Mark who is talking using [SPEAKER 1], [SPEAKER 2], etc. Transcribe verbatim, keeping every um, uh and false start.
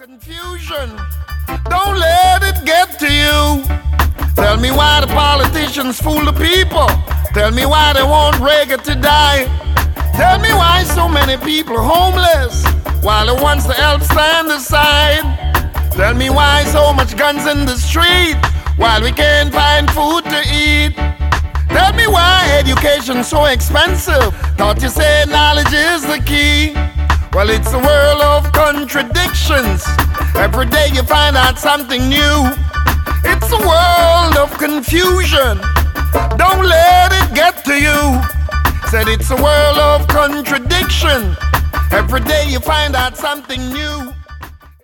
[SPEAKER 1] Confusion, don't let it get to you. Tell me why the politicians fool the people. Tell me why they want Reagan to die. Tell me why so many people are homeless while the ones to help stand aside. Tell me why so much guns in the street while we can't find food to eat. Tell me why education's so expensive. Thought you said knowledge is the key. Well, it's a world of contradictions. Every day you find out something new. It's a world of confusion. Don't let it get to you. Said it's a world of contradiction. Every day you find out something new.